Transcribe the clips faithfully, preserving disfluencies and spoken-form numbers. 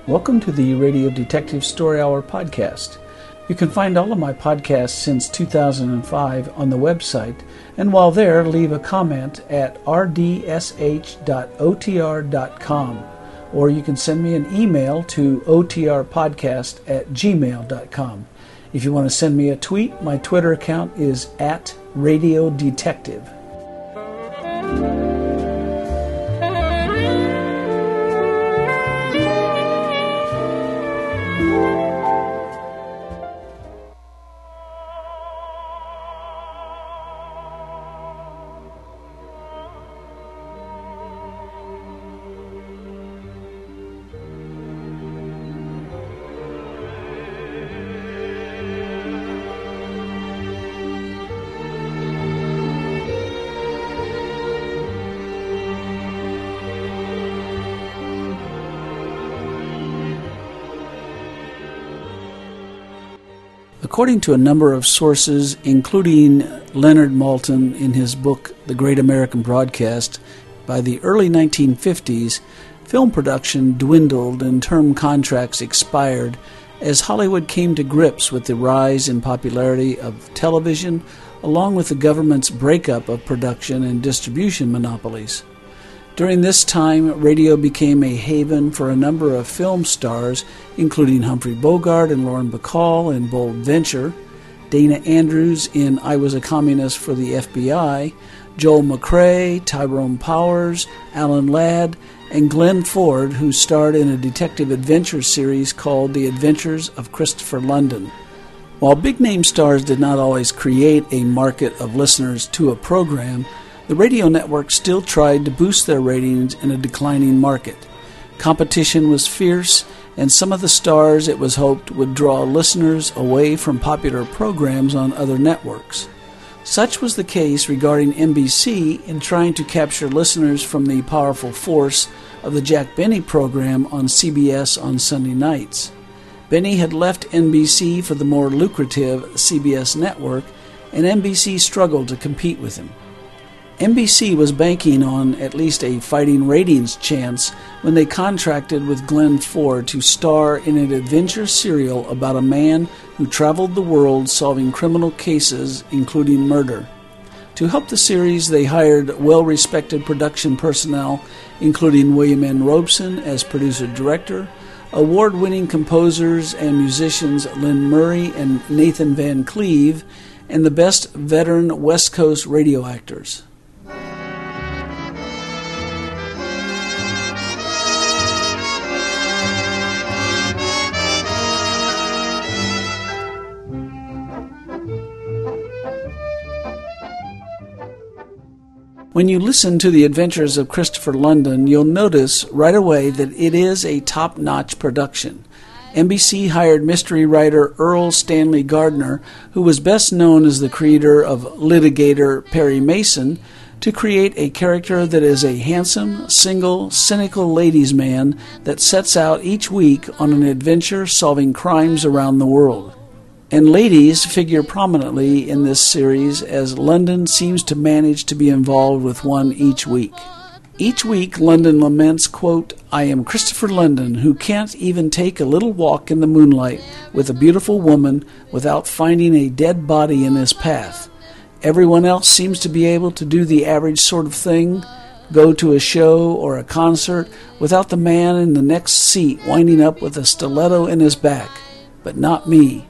Welcome to the Radio Detective Story Hour podcast. You can find all of my podcasts since two thousand five on the website, and while there, leave a comment at r d s h dot o t r dot com, or you can send me an email to o t r podcast at gmail dot com. If you want to send me a tweet, my Twitter account is at Radio Detective. According to a number of sources, including Leonard Maltin in his book The Great American Broadcast, by the early nineteen fifties, film production dwindled and term contracts expired as Hollywood came to grips with the rise in popularity of television, along with the government's breakup of production and distribution monopolies. During this time, radio became a haven for a number of film stars, including Humphrey Bogart and Lauren Bacall in Bold Venture, Dana Andrews in I Was a Communist for the F B I, Joel McCrea, Tyrone Powers, Alan Ladd, and Glenn Ford, who starred in a detective adventure series called The Adventures of Christopher London. While big-name stars did not always create a market of listeners to a program, the radio network still tried to boost their ratings in a declining market. Competition was fierce, and some of the stars, it was hoped, would draw listeners away from popular programs on other networks. Such was the case regarding N B C in trying to capture listeners from the powerful force of the Jack Benny program on C B S on Sunday nights. Benny had left N B C for the more lucrative C B S network, and N B C struggled to compete with him. N B C was banking on at least a fighting ratings chance when they contracted with Glenn Ford to star in an adventure serial about a man who traveled the world solving criminal cases, including murder. To help the series, they hired well-respected production personnel, including William N. Robeson as producer-director, award-winning composers and musicians Lynn Murray and Nathan Van Cleve, and the best veteran West Coast radio actors. When you listen to The Adventures of Christopher London, you'll notice right away that it is a top-notch production. N B C hired mystery writer Earl Stanley Gardner, who was best known as the creator of litigator Perry Mason, to create a character that is a handsome, single, cynical ladies' man that sets out each week on an adventure solving crimes around the world. And ladies figure prominently in this series as London seems to manage to be involved with one each week. Each week, London laments, quote, "I am Christopher London, who can't even take a little walk in the moonlight with a beautiful woman without finding a dead body in his path. Everyone else seems to be able to do the average sort of thing, go to a show or a concert without the man in the next seat winding up with a stiletto in his back, but not me."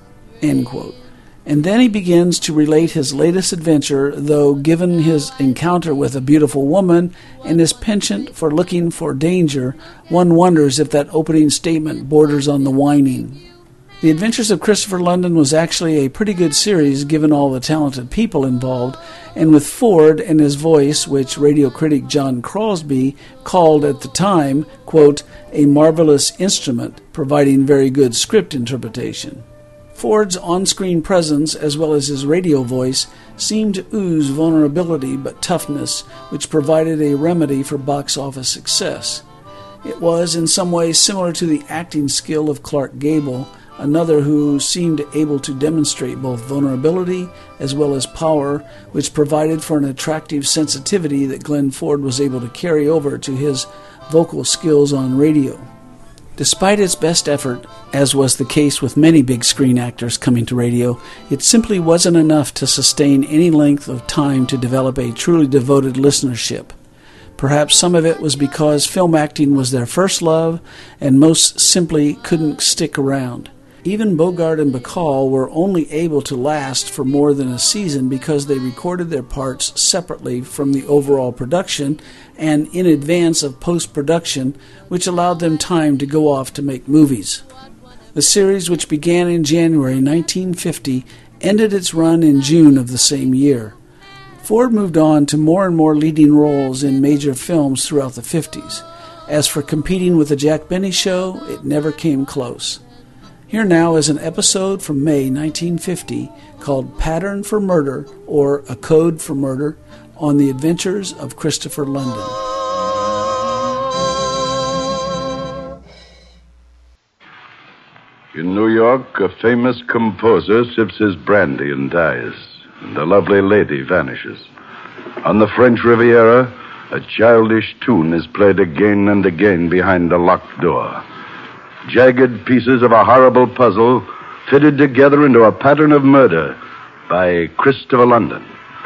End quote. And then he begins to relate his latest adventure, though given his encounter with a beautiful woman and his penchant for looking for danger, one wonders if that opening statement borders on the whining. The Adventures of Christopher London was actually a pretty good series given all the talented people involved, and with Ford and his voice, which radio critic John Crosby called at the time, quote, "a marvelous instrument, providing very good script interpretation." Ford's on-screen presence, as well as his radio voice, seemed to ooze vulnerability but toughness, which provided a remedy for box office success. It was, in some ways, similar to the acting skill of Clark Gable, another who seemed able to demonstrate both vulnerability as well as power, which provided for an attractive sensitivity that Glenn Ford was able to carry over to his vocal skills on radio. Despite its best effort, as was the case with many big screen actors coming to radio, it simply wasn't enough to sustain any length of time to develop a truly devoted listenership. Perhaps some of it was because film acting was their first love and most simply couldn't stick around. Even Bogart and Bacall were only able to last for more than a season because they recorded their parts separately from the overall production and in advance of post-production, which allowed them time to go off to make movies. The series, which began in January nineteen fifty, ended its run in June of the same year. Ford moved on to more and more leading roles in major films throughout the fifties. As for competing with The Jack Benny Show, it never came close. Here now is an episode from May nineteen fifty called Pattern for Murder, or A Code for Murder, on the adventures of Christopher London. In New York, a famous composer sips his brandy and dies, and a lovely lady vanishes. On the French Riviera, a childish tune is played again and again behind a locked door. Jagged pieces of a horrible puzzle fitted together into a pattern of murder by Christopher London.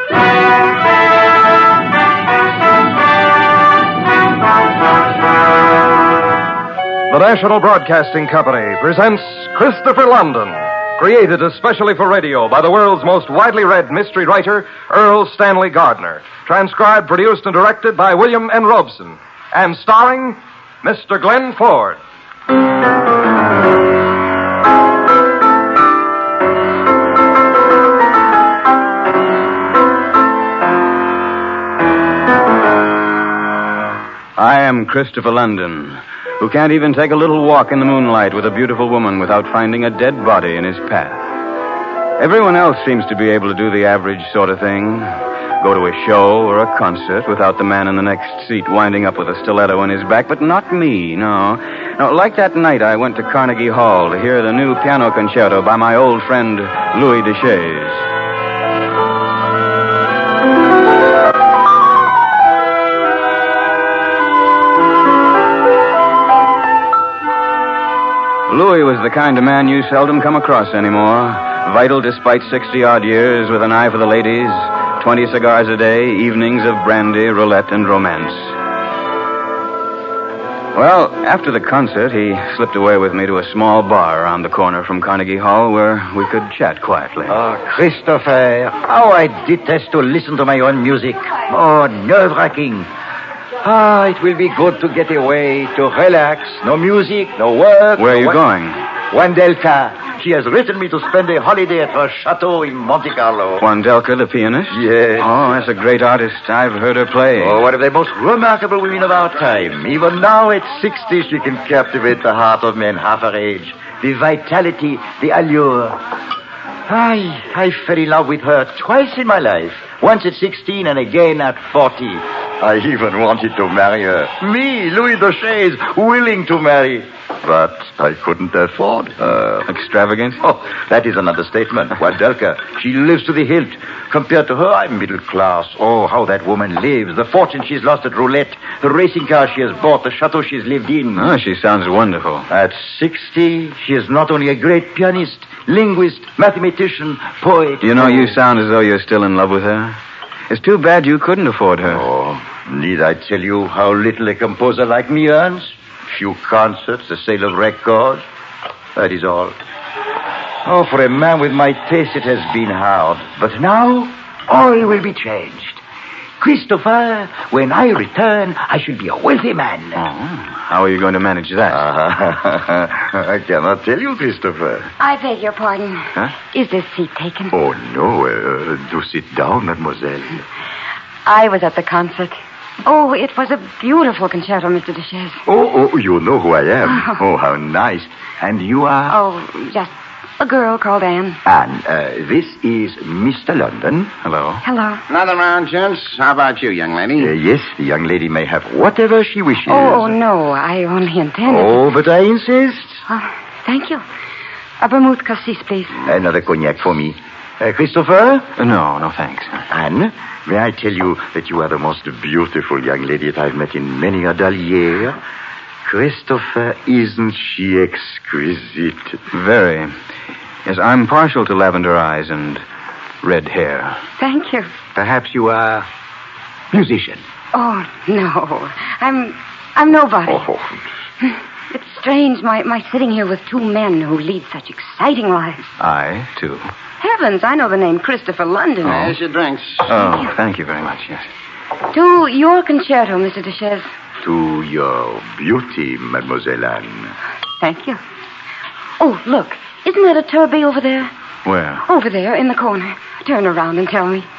The National Broadcasting Company presents Christopher London, created especially for radio by the world's most widely read mystery writer, Earl Stanley Gardner. Transcribed, produced, and directed by William N. Robeson. And starring Mister Glenn Ford. I am Christopher London, who can't even take a little walk in the moonlight with a beautiful woman without finding a dead body in his path. Everyone else seems to be able to do the average sort of thing. Go to a show or a concert without the man in the next seat winding up with a stiletto in his back, but not me, no. No, like that night I went to Carnegie Hall to hear the new piano concerto by my old friend Louis Deschaise. Louis was the kind of man you seldom come across anymore. Vital despite sixty-odd years, with an eye for the ladies, twenty cigars a day, evenings of brandy, roulette, and romance. Well, after the concert, he slipped away with me to a small bar around the corner from Carnegie Hall where we could chat quietly. Oh, Christopher, how I detest to listen to my own music. Oh, nerve-wracking. Ah, it will be good to get away, to relax. No music, no work. Where are you no going? Wandelka. She has written me to spend a holiday at her chateau in Monte Carlo. Wandelka, the pianist? Yes. Oh, that's a great artist. I've heard her play. Oh, one of the most remarkable women of our time. Even now, at sixty, she can captivate the heart of men half her age. The vitality, the allure. I, I fell in love with her twice in my life. Once at sixteen and again at forty. I even wanted to marry her. Me, Louis Deschaise, willing to marry. But I couldn't afford her. Extravagant? Oh, that is an understatement. Wandelka, she lives to the hilt. Compared to her, I'm middle class. Oh, how that woman lives. The fortune she's lost at roulette. The racing car she has bought. The chateau she's lived in. Oh, she sounds wonderful. At sixty, she is not only a great pianist, linguist, mathematician, poet. You know, you sound as though you're still in love with her. It's too bad you couldn't afford her. Oh, need I tell you how little a composer like me earns? Few concerts, the sale of records. That is all. Oh, for a man with my taste, it has been hard. But now, all will be changed. Christopher, when I return, I shall be a wealthy man. Oh, how are you going to manage that? Uh, I cannot tell you, Christopher. I beg your pardon. Huh? Is this seat taken? Oh, no. Uh, do sit down, mademoiselle. I was at the concert. Oh, it was a beautiful concerto, Mister Deschaise. Oh, oh, you know who I am. Oh, how nice. And you are? Oh, just a girl called Anne. Anne, uh, this is Mister London. Hello. Hello. Another round, gents. How about you, young lady? Uh, yes, the young lady may have whatever she wishes. Oh, oh, no, I only intended... Oh, but I insist. Oh, thank you. A vermouth cassis, please. Another cognac for me. Uh, Christopher? Uh, no, no, thanks. Anne, may I tell you that you are the most beautiful young lady that I've met in many a dull year? Christopher, isn't she exquisite? Very. Yes, I'm partial to lavender eyes and red hair. Thank you. Perhaps you are musician. Oh, no. I'm I'm nobody. Oh, It's strange, my, my sitting here with two men who lead such exciting lives. I, too. Heavens, I know the name Christopher London. There's your drinks. Oh, thank you very much, yes. To your concerto, Mister Duchesse. to your beauty, Mademoiselle Anne. Thank you. Oh, look. Isn't that a turbie over there? Where? Over there, in the corner. Turn around and tell me.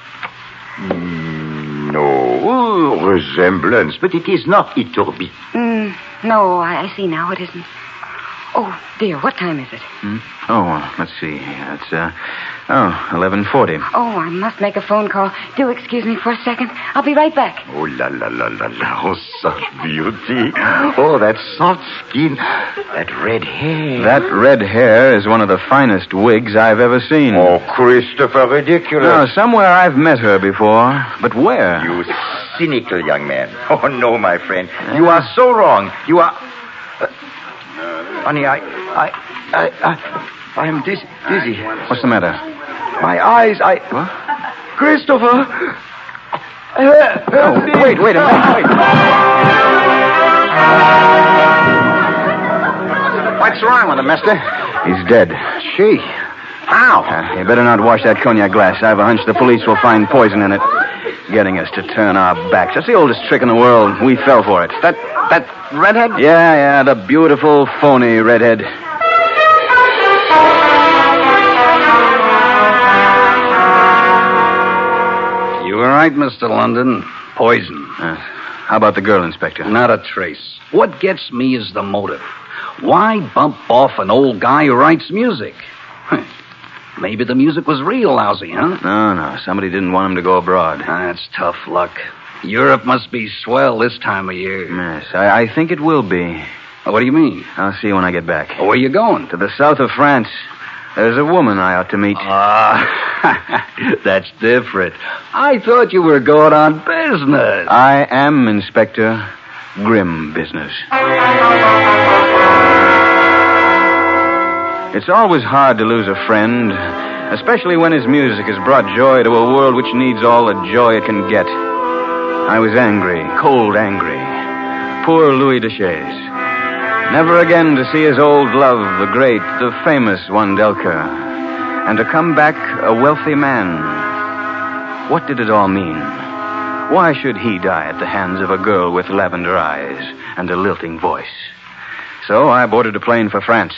Mm, no resemblance, but it is not Itourbi. Mm, no, I, I see now it isn't. Oh, dear, what time is it? Hmm? Oh, uh, let's see. It's, uh, oh, eleven forty. Oh, I must make a phone call. Do excuse me for a second. I'll be right back. Oh, la, la, la, la, la. Oh, such beauty. Oh, that soft skin. That red hair. That red hair is one of the finest wigs I've ever seen. Oh, Christopher, ridiculous. No, somewhere I've met her before. But where? You cynical young man. Oh, no, my friend. You are so wrong. You are... Uh, honey, I... I... I... I... I am dizzy. dizzy. What's the matter? My eyes, I... What? Christopher! Oh, wait, wait a minute. Wait. What's wrong with him, mister? He's dead. Gee. How? Uh, you better not wash that cognac glass. I have a hunch the police will find poison in it. Getting us to turn our backs. That's the oldest trick in the world. We fell for it. That that redhead? Yeah, yeah, the beautiful, phony redhead. You were right, Mister London. Poison. Uh, how about the girl, Inspector? Not a trace. What gets me is the motive. Why bump off an old guy who writes music? Maybe the music was real lousy, huh? No, no. Somebody didn't want him to go abroad. That's tough luck. Europe must be swell this time of year. Yes, I, I think it will be. What do you mean? I'll see you when I get back. Where are you going? To the south of France. There's a woman I ought to meet. Ah, that's different. I thought you were going on business. I am, Inspector. Grim business. It's always hard to lose a friend, especially when his music has brought joy to a world which needs all the joy it can get. I was angry, cold angry. Poor Louis Duchesse. Never again to see his old love, the great, the famous Wandelka, and to come back a wealthy man. What did it all mean? Why should he die at the hands of a girl with lavender eyes and a lilting voice? So I boarded a plane for France.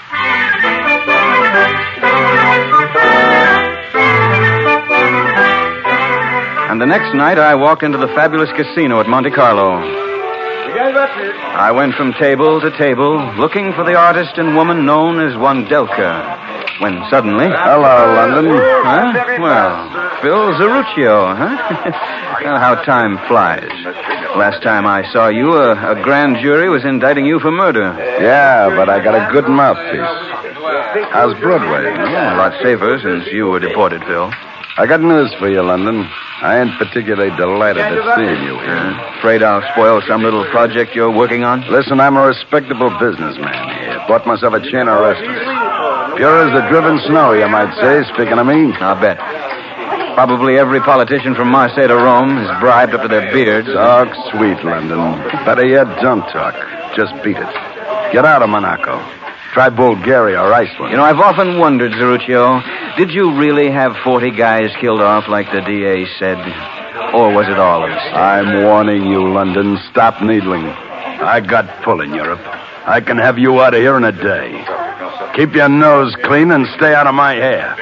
And the next night I walked into the fabulous casino at Monte Carlo. I went from table to table, looking for the artist and woman known as Wandelka, when suddenly... Hello, London. Huh? Well, Phil Zeruccio, huh? Well, how time flies. Last time I saw you, a, a grand jury was indicting you for murder. Yeah, but I got a good mouthpiece. How's Broadway? Yeah, a lot safer since you were deported, Phil. I got news for you, London. I ain't particularly delighted at seeing you here. Uh, afraid I'll spoil some little project you're working on? Listen, I'm a respectable businessman here. Bought myself a chain of restaurants. Pure as the driven snow, you might say, speaking of me. I'll bet. Probably every politician from Marseille to Rome is bribed up to their beards. Talk sweet, London. Better yet, don't talk. Just beat it. Get out of Monaco. Try Bulgaria or Iceland. You know, I've often wondered, Zeruccio, did you really have forty guys killed off like the D A said? Or was it all a mistake? I'm warning you, London. Stop needling. I got pull in Europe. I can have you out of here in a day. Keep your nose clean and stay out of my hair.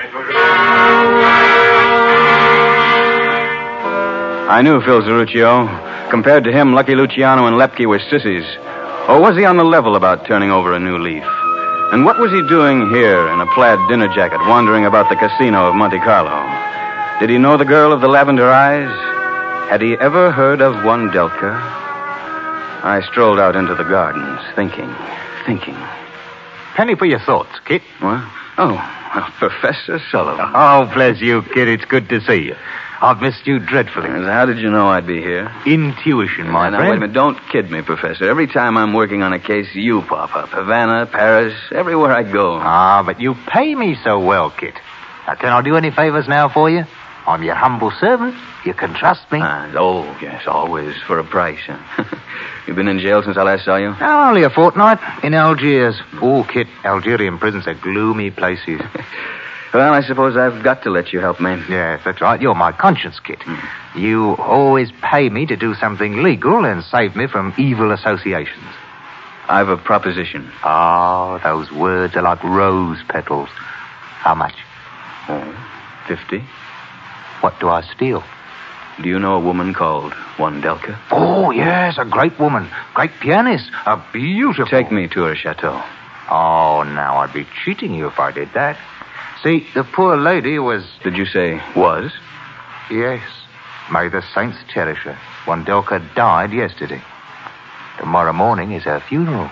I knew Phil Zeruccio. Compared to him, Lucky Luciano and Lepke were sissies. Or was he on the level about turning over a new leaf? And what was he doing here in a plaid dinner jacket, wandering about the casino of Monte Carlo? Did he know the girl of the lavender eyes? Had he ever heard of Wandelka? I strolled out into the gardens, thinking, thinking. Penny for your thoughts, Kit. What? Oh, well, Professor Sullivan. Oh, bless you, Kit. It's good to see you. I've missed you dreadfully. How did you know I'd be here? Intuition, my now, friend. wait a minute. Don't kid me, Professor. Every time I'm working on a case, you pop up. Havana, Paris, everywhere I go. Ah, but you pay me so well, Kit. Now, can I do any favors now for you? I'm your humble servant. You can trust me. Ah, oh, yes, always for a price. Huh? You've been in jail since I last saw you? Oh, only a fortnight in Algiers. Oh, Kit, Algerian prisons are gloomy places. Well, I suppose I've got to let you help me. Yes, that's right. You're my conscience, Kit. Mm. You always pay me to do something legal and save me from evil associations. I've a proposition. Oh, those words are like rose petals. How much? Oh, fifty. What do I steal? Do you know a woman called Wandelka? Oh, yes, a great woman. Great pianist. A beautiful... Take me to her chateau. Oh, now I'd be cheating you if I did that. See, the poor lady was... Did you say was? Yes. May the saints cherish her. Wandelka died yesterday. Tomorrow morning is her funeral.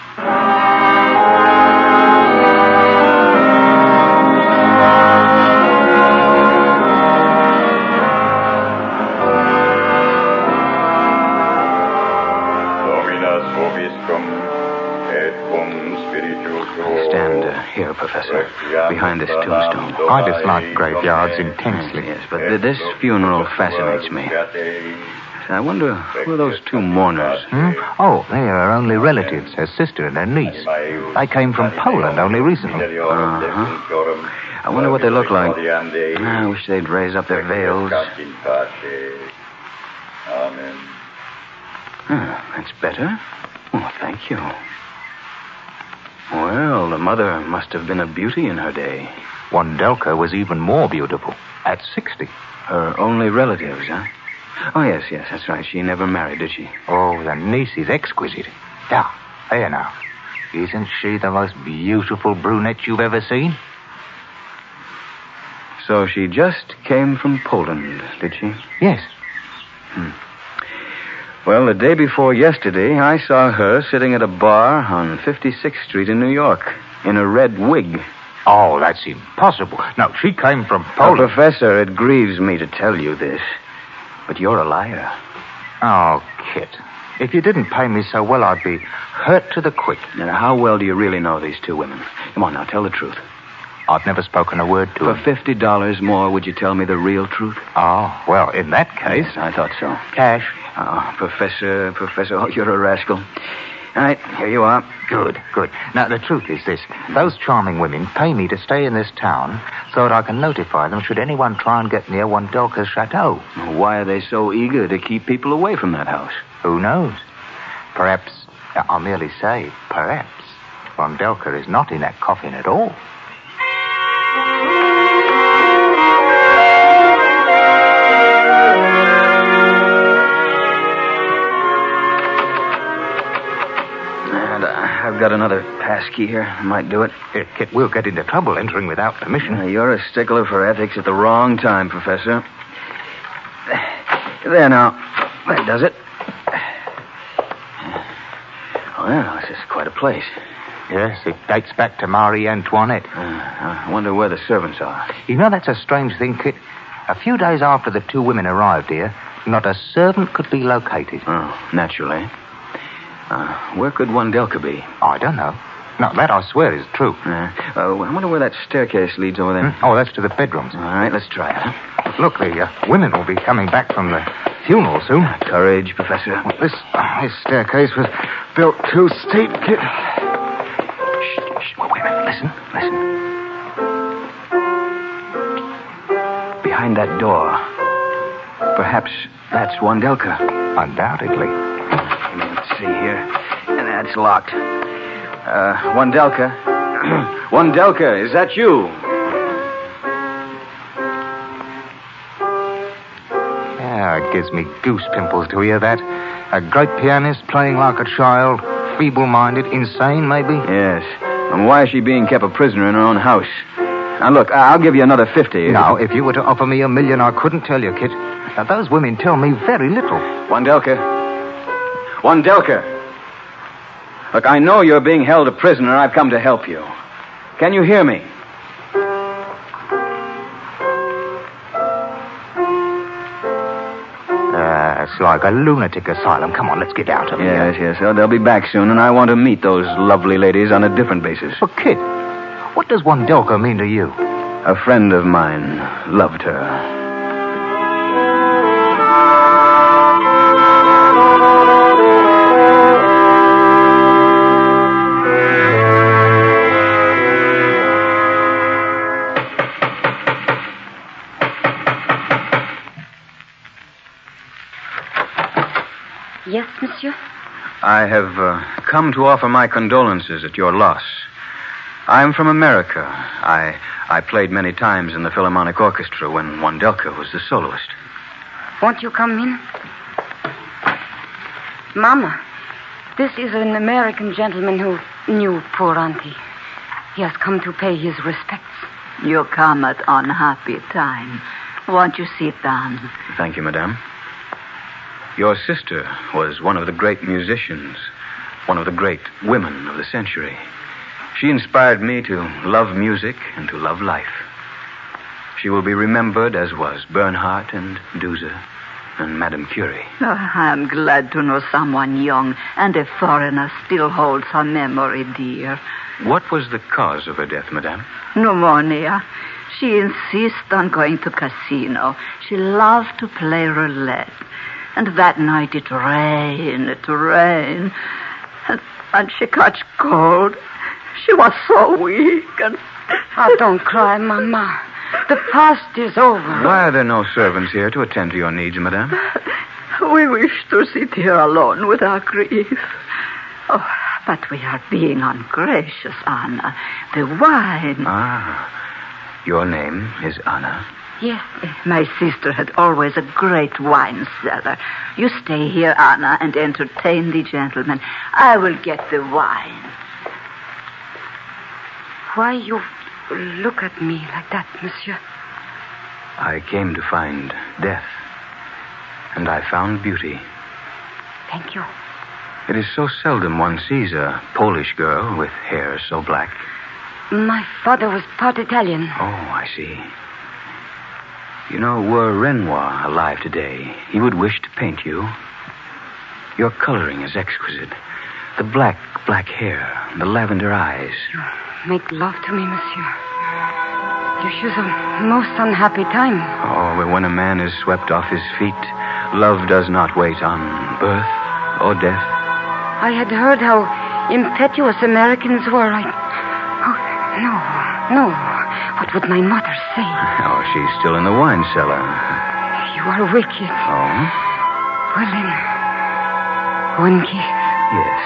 Stand uh, here, Professor, behind this tombstone. I dislike graveyards intensely. Yes, but th- this funeral fascinates me. I wonder who are those two mourners? Hmm? Oh, they are only relatives, her sister and her niece. They came from Poland only recently. Uh-huh. I wonder what they look like. I wish they'd raise up their veils. Amen. Ah, that's better. Oh, thank you. Well, the mother must have been a beauty in her day. Wandelka was even more beautiful, at sixty. Her only relatives, huh? Oh, yes, yes, that's right. She never married, did she? Oh, the niece is exquisite. Yeah, there now. Isn't she the most beautiful brunette you've ever seen? So she just came from Poland, did she? Yes. Hmm. Well, the day before yesterday, I saw her sitting at a bar on fifty-sixth Street in New York in a red wig. Oh, that's impossible. No, she came from Poland. Oh, Professor, it grieves me to tell you this, but you're a liar. Oh, Kit, if you didn't pay me so well, I'd be hurt to the quick. Now, how well do you really know these two women? Come on, now, tell the truth. I've never spoken a word to For her. fifty dollars more, would you tell me the real truth? Oh, well, in that case... Yes, I thought so. Cash. Oh, Professor, Professor, oh, you're a rascal. All right, here you are. Good, good. Now, the truth is this. Those charming women pay me to stay in this town so that I can notify them should anyone try and get near Wandelka's chateau. Why are they so eager to keep people away from that house? Who knows? Perhaps, I'll merely say, perhaps, Wandelka is not in that coffin at all. I've got another pass key here. I might do it. Uh, Kit, we'll get into trouble entering without permission. Uh, you're a stickler for ethics at the wrong time, Professor. There now. That does it. Well, this is quite a place. Yes, it dates back to Marie Antoinette. Uh, I wonder where the servants are. You know, that's a strange thing, Kit. A few days after the two women arrived here, not a servant could be located. Oh, naturally. Uh, where could Wandelka be? I don't know. No, that I swear is true. Uh, uh, I wonder where that staircase leads over there. Hmm? Oh, that's to the bedrooms. All right, let's try it. Huh? Look, the uh, women will be coming back from the funeral soon. Courage, Professor. Well, this, uh, this staircase was built too steep, Kit. Shh, shh. Well, wait a minute. Listen, listen. Behind that door. Perhaps that's Wandelka. Undoubtedly. Let's see here. And that's locked. Uh, Wandelka. Wandelka, is that you? Yeah, it gives me goose pimples to hear that. A great pianist playing like a child, feeble-minded, insane, maybe? Yes. And why is she being kept a prisoner in her own house? Now, look, I'll give you another fifty. Now, if you were to offer me a million, I couldn't tell you, Kit. Now, those women tell me very little. Wandelka. Wandelka. Look, I know you're being held a prisoner. I've come to help you. Can you hear me? looks like a lunatic asylum. Come on, let's get out of Yes, here. yes. Oh, they'll be back soon, and I want to meet those lovely ladies on a different basis. But, kid, what does Wandelka mean to you? A friend of mine loved her. Yes, monsieur? I have uh, come to offer my condolences at your loss. I'm from America. I I played many times in the Philharmonic Orchestra when Wandelka was the soloist. Won't you come in? Mama, this is an American gentleman who knew poor auntie. He has come to pay his respects. You come at unhappy time. Won't you sit down? Thank you, madame. Your sister was one of the great musicians, one of the great women of the century. She inspired me to love music and to love life. She will be remembered as was Bernhardt and Duse and Madame Curie. Oh, I'm glad to know someone young and a foreigner still holds her memory dear. What was the cause of her death, madame? Pneumonia. She insists on going to casino. She loved to play roulette. And that night it rained, it rained. And, and she caught cold. She was so weak and... Oh, don't cry, Mama. The past is over. Why are there no servants here to attend to your needs, madame? We wish to sit here alone with our grief. Oh, but we are being ungracious, Anna. The wine... Ah, your name is Anna. Yes. My sister had always a great wine cellar. You stay here, Anna, and entertain the gentlemen. I will get the wine. Why you look at me like that, monsieur? I came to find death, and I found beauty. Thank you. It is so seldom one sees a Polish girl with hair so black. My father was part Italian. Oh, I see. You know, were Renoir alive today, he would wish to paint you. Your coloring is exquisite. The black, black hair, the lavender eyes. You make love to me, monsieur. You choose a most unhappy time. Oh, but when a man is swept off his feet, love does not wait on birth or death. I had heard how impetuous Americans were. I... Oh, no, no. What would my mother say? Oh, she's still in the wine cellar. You are wicked. Oh? Well, then, one kiss. Yes.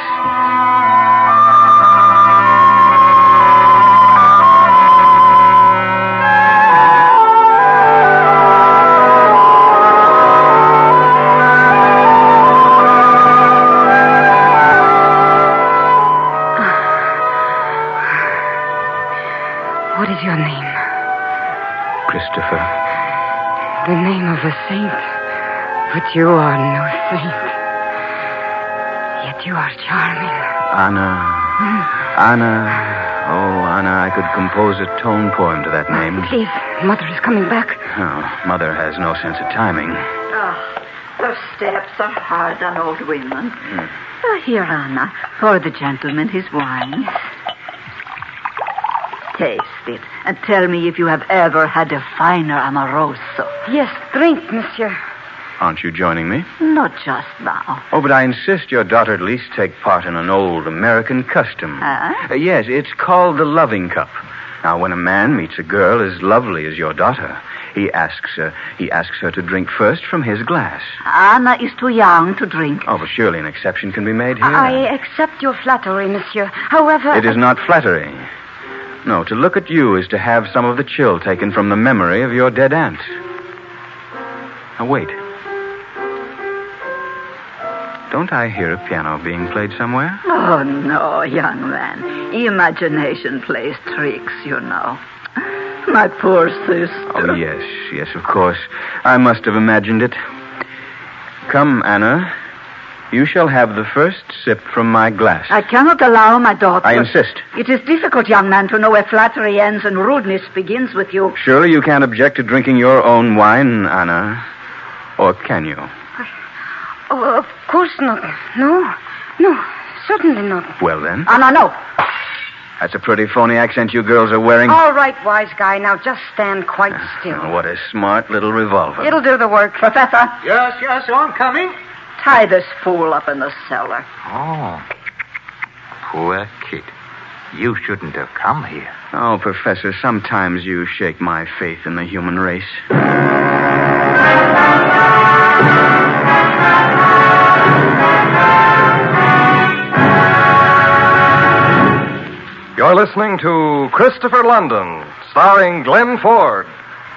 What is your name? Christopher. The name of a saint. But you are no saint. Yet you are charming. Anna. Mm. Anna. Oh, Anna, I could compose a tone poem to that name. Please, Mother is coming back. Oh, Mother has no sense of timing. Oh, her steps are hard on old women. Mm. Uh, here, Anna, pour the gentleman his wine. Taste it, and tell me if you have ever had a finer Amoroso. Yes, drink, monsieur. Aren't you joining me? Not just now. Oh, but I insist your daughter at least take part in an old American custom. Huh? Uh, yes, it's called the loving cup. Now, when a man meets a girl as lovely as your daughter, he asks her, he asks her to drink first from his glass. Anna is too young to drink. Oh, but surely an exception can be made here. I accept your flattery, monsieur. However... It is not flattery. No, to look at you is to have some of the chill taken from the memory of your dead aunt. Now, wait. Don't I hear a piano being played somewhere? Oh, no, young man. Imagination plays tricks, you know. My poor sister. Oh, yes, yes, of course. I must have imagined it. Come, Anna. You shall have the first sip from my glass. I cannot allow my daughter... I insist. It is difficult, young man, to know where flattery ends and rudeness begins with you. Surely you can't object to drinking your own wine, Anna. Or can you? Oh, of course not. No. No, certainly not. Well, then. Oh, no, no. That's a pretty phony accent you girls are wearing. All right, wise guy. Now just stand quite still. Oh, what a smart little revolver. It'll do the work. Professor, Yes, yes, I'm coming. tie this fool up in the cellar. Oh. Poor kid. You shouldn't have come here. Oh, Professor, sometimes you shake my faith in the human race. You're listening to Christopher London, starring Glenn Ford.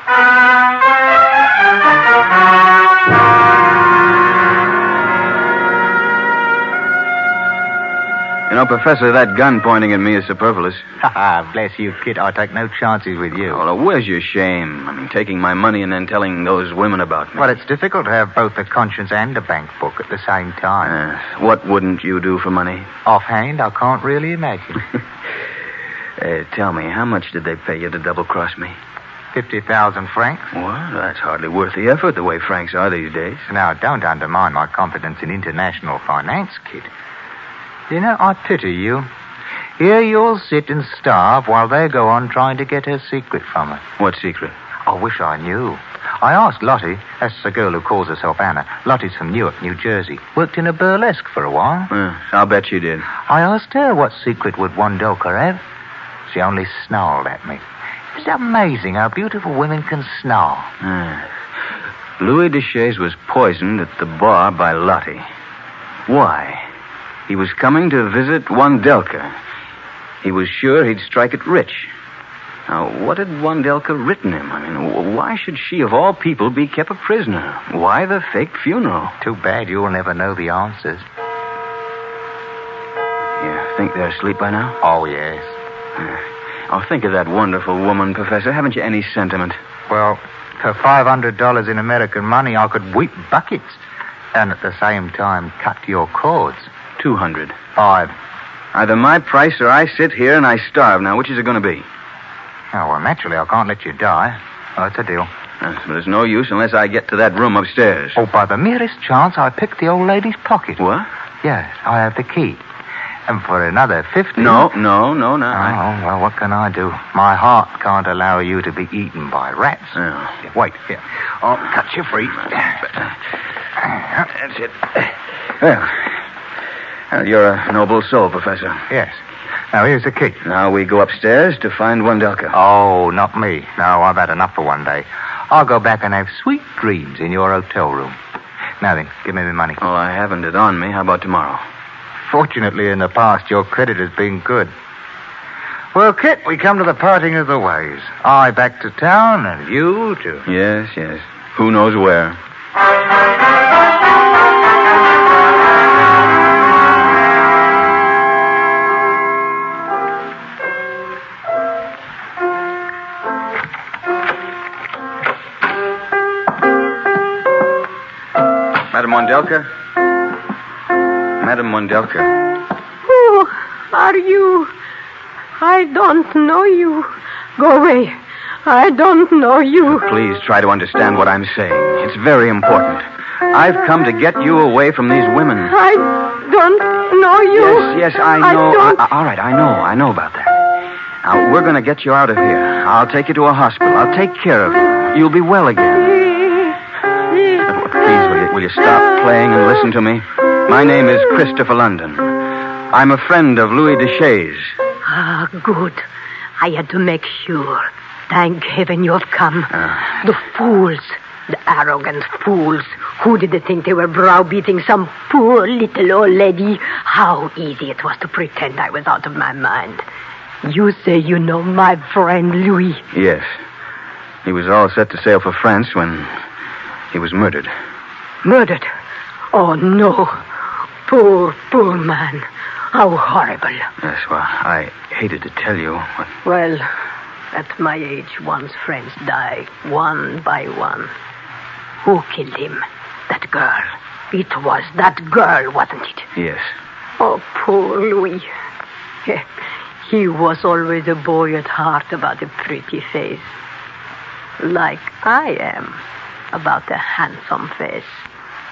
You know, Professor, that gun pointing at me is superfluous. Ha bless you, kid. I take no chances with you. Oh, where's your shame? I mean, taking my money and then telling those women about me. Well, it's difficult to have both a conscience and a bank book at the same time. Uh, what wouldn't you do for money? Offhand, I can't really imagine. uh, tell me, how much did they pay you to double-cross me? Fifty thousand francs. Well, that's hardly worth the effort, the way francs are these days. Now, don't undermine my confidence in international finance, kid. You know, I pity you. Here you'll sit and starve while they go on trying to get her secret from her. What secret? I wish I knew. I asked Lottie, that's the girl who calls herself Anna. Lottie's from Newark, New Jersey. Worked in a burlesque for a while. Uh, I'll bet she did. I asked her what secret would Wandelka have. She only snarled at me. It's amazing how beautiful women can snarl. Uh, Louis Deschaze was poisoned at the bar by Lottie. Why? He was coming to visit Wandelka. He was sure he'd strike it rich. Now, what had Wandelka written him? I mean, why should she, of all people, be kept a prisoner? Why the fake funeral? Too bad you'll never know the answers. You think they're asleep by now? Oh, yes. Uh, oh, think of that wonderful woman, Professor. Haven't you any sentiment? Well, for five hundred dollars in American money, I could weep buckets. And at the same time, cut your cords. Two hundred. Five. Either my price or I sit here and I starve. Now, which is it going to be? Oh, well, naturally, I can't let you die. Oh, that's a deal. Uh, but there's no use unless I get to that room upstairs. Oh, by the merest chance, I picked the old lady's pocket. What? Yes, I have the key. And for another fifty... No, no, no, no. Oh, I... well, what can I do? My heart can't allow you to be eaten by rats. Oh. Wait, here. I'll cut you free. That's it. Well... Well, you're a noble soul, Professor. Yes. Now, here's the key. Now we go upstairs to find Wandelka. Oh, not me. No, I've had enough for one day. I'll go back and have sweet dreams in your hotel room. Now then, give me the money. Oh, I haven't it on me. How about tomorrow? Fortunately, in the past, your credit has been good. Well, Kit, we come to the parting of the ways. I back to town, and you to... Yes, yes. Who knows where? Madam Wandelka? Madam Wandelka. Who are you? I don't know you. Go away. I don't know you. Please try to understand what I'm saying. It's very important. I've come to get you away from these women. I don't know you. Yes, yes, I know. I don't... I, all right, I know. I know about that. Now, we're going to get you out of here. I'll take you to a hospital. I'll take care of you. You'll be well again. Please, will you, will you stop playing and listen to me? My name is Christopher London. I'm a friend of Louis Deschaze. Ah, good. I had to make sure. Thank heaven you have come. Uh, the fools, the arrogant fools. Who did they think they were browbeating some poor little old lady? How easy it was to pretend I was out of my mind. You say you know my friend Louis. Yes. He was all set to sail for France when he was murdered. Murdered? Oh, no. Poor, poor man. How horrible. Yes, well, I hated to tell you. But... Well, at my age, one's friends die, one by one. Who killed him? That girl. It was that girl, wasn't it? Yes. Oh, poor Louis. He was always a boy at heart about a pretty face. Like I am about a handsome face.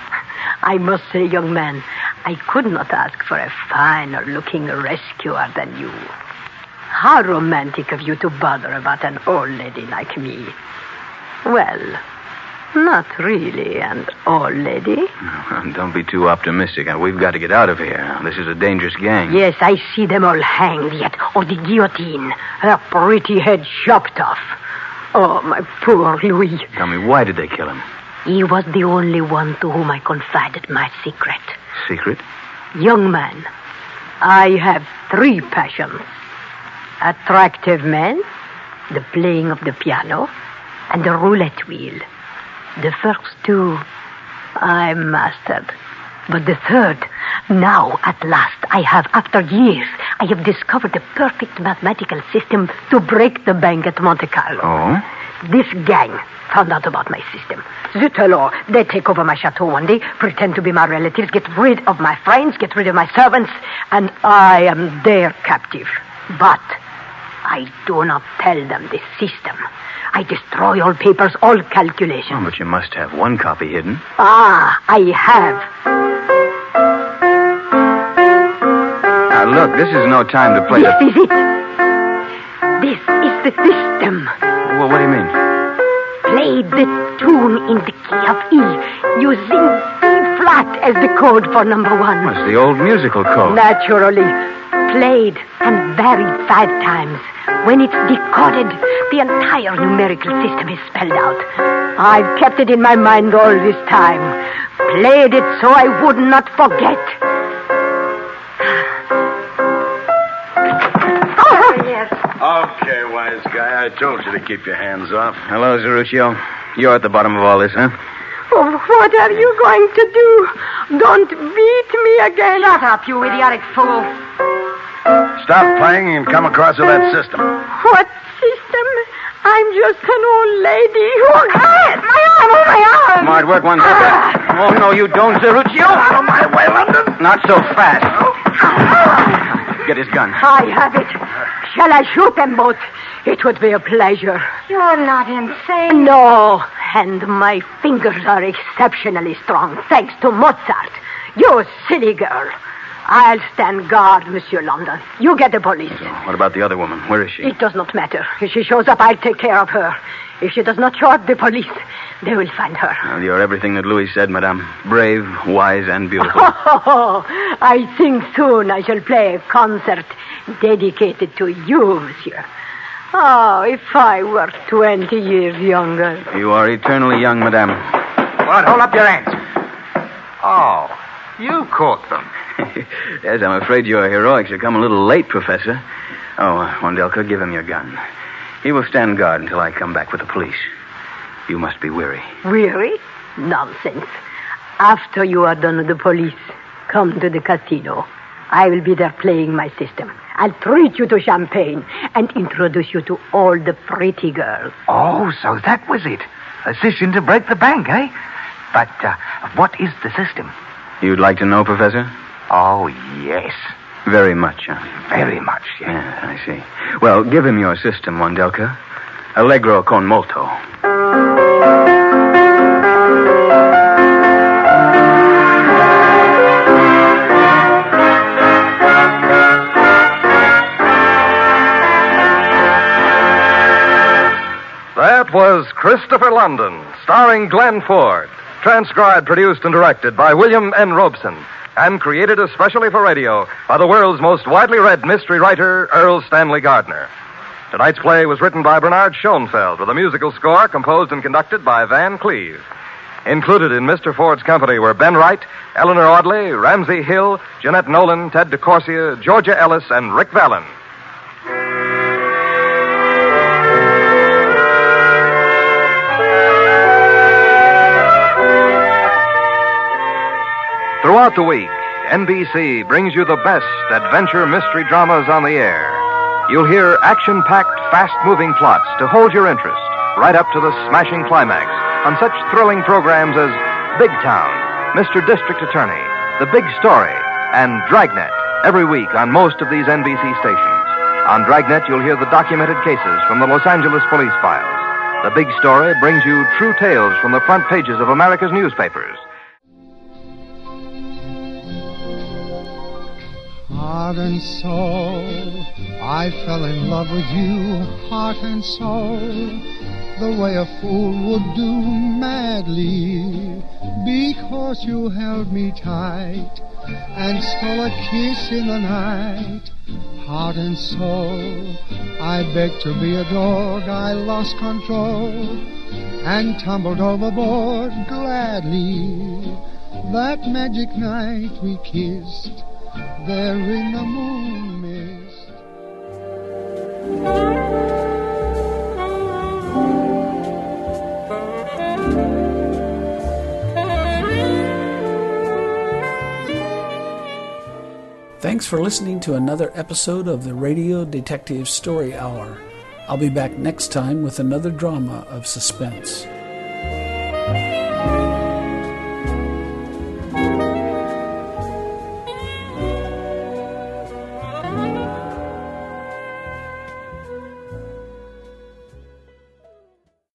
I must say, young man, I could not ask for a finer-looking rescuer than you. How romantic of you to bother about an old lady like me. Well, not really an old lady. Oh, don't be too optimistic. We've got to get out of here. This is a dangerous gang. Yes, I see them all hanged yet, or the guillotine, her pretty head chopped off. Oh, my poor Louis. Tell me, why did they kill him? He was the only one to whom I confided my secret. Secret? Young man, I have three passions. Attractive men, the playing of the piano, and the roulette wheel. The first two, I mastered. But the third, now, at last, I have, after years, I have discovered the perfect mathematical system to break the bank at Monte Carlo. Oh? This gang found out about my system. Zut alors, they take over my chateau one day, pretend to be my relatives, get rid of my friends, get rid of my servants, and I am their captive. But I do not tell them the system. I destroy all papers, all calculations. Oh, but you must have one copy hidden. Ah, I have. Now, look, this is no time to play This the... is it. This is the system. Well, what do you mean? Play the tune in the key of E, using B flat as the code for number one. Well, it's the old musical code. Naturally. Played and varied five times. When it's decoded, the entire numerical system is spelled out. I've kept it in my mind all this time. Played it so I would not forget. Oh, yes. Okay, wise guy. I told you to keep your hands off. Hello, Zeruccio. You're at the bottom of all this, huh? Oh, what are you going to do? Don't beat me again. Shut up, you idiotic fool. Stop playing and come across with that system. What system? I'm just an old lady. Oh, God, my arm, oh, my arm. Smart work, one second. Oh, no, you don't, Zeruccio. Out of my way, London. Not so fast. Get his gun. I have it. Shall I shoot them both? It would be a pleasure. You're not insane. No, and my fingers are exceptionally strong, thanks to Mozart. You silly girl. I'll stand guard, Monsieur London. You get the police. What about the other woman? Where is she? It does not matter. If she shows up, I'll take care of her. If she does not show up, the police, they will find her. Well, you're everything that Louis said, madame. Brave, wise, and beautiful. Oh, I think soon I shall play a concert dedicated to you, monsieur. Oh, if I were twenty years younger. You are eternally young, madame. What? Hold up your hands. Oh, you caught them. Yes, I'm afraid your heroics have come a little late, Professor. Oh, uh, Wandelka, give him your gun. He will stand guard until I come back with the police. You must be weary. Weary? Nonsense. After you are done with the police, come to the casino. I will be there playing my system. I'll treat you to champagne and introduce you to all the pretty girls. Oh, so that was it. A system to break the bank, eh? But uh, what is the system? You'd like to know, Professor? Oh, yes. Very much, huh? Very much, yes. Yeah, I see. Well, give him your system, Wandelka. Allegro con molto. That was Christopher London, starring Glenn Ford. Transcribed, produced, and directed by William N. Robeson. And created especially for radio by the world's most widely read mystery writer, Earl Stanley Gardner. Tonight's play was written by Bernard Schoenfeld with a musical score composed and conducted by Van Cleve. Included in Mister Ford's company were Ben Wright, Eleanor Audley, Ramsey Hill, Jeanette Nolan, Ted DeCorsia, Georgia Ellis, and Rick Vallon. Throughout the week, N B C brings you the best adventure mystery dramas on the air. You'll hear action-packed, fast-moving plots to hold your interest right up to the smashing climax on such thrilling programs as Big Town, Mister District Attorney, The Big Story, and Dragnet every week on most of these N B C stations. On Dragnet, you'll hear the documented cases from the Los Angeles police files. The Big Story brings you true tales from the front pages of America's newspapers. heart and soul. I fell in love with you, heart and soul, the way a fool would do madly, because you held me tight and stole a kiss in the night. Heart and soul, I begged to be adored, I lost control and tumbled overboard gladly. That magic night we kissed there in the moon mist. Thanks for listening to another episode of the Radio Detective Story Hour. I'll be back next time with another drama of suspense.